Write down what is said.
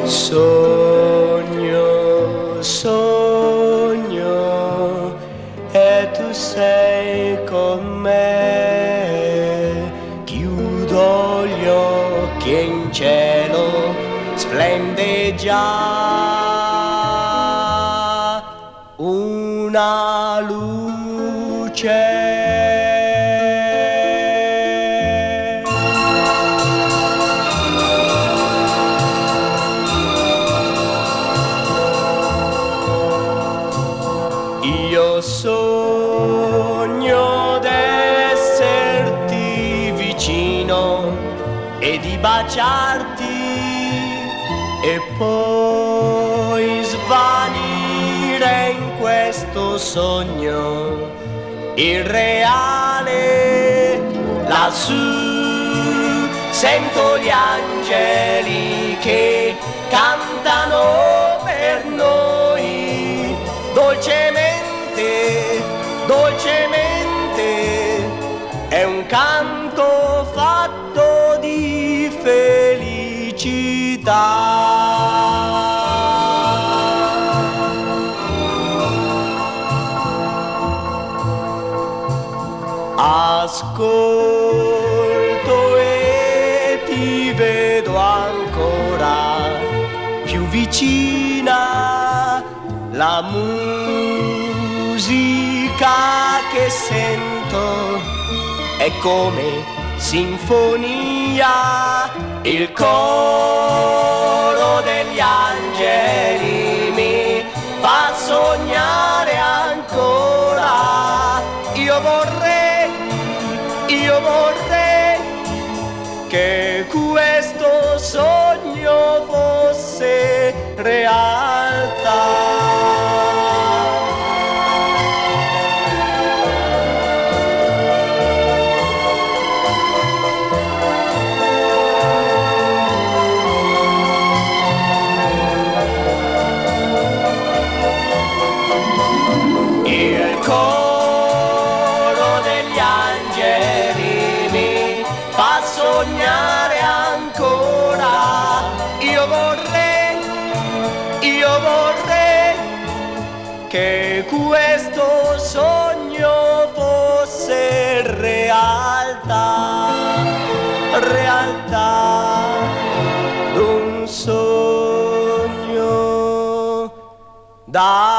Sogno, sogno, e tu sei con me. Chiudo gli occhi e in cielo splende già una luce. Io sogno d'esserti vicino e di baciarti e poi svanire in questo sogno irreale. Lassù sento gli angeli che cantano per noi dolcemente, dolcemente, è un canto fatto di felicità. Ascolto e ti vedo ancora più vicina, la musica che sento è come sinfonia, il coro degli angeli mi fa sognare ancora. Io vorrei che questo sogno fosse realtà. Il coro degli angeli mi fa sognare ancora. Io vorrei che questo sogno fosse realtà, realtà d'un sogno da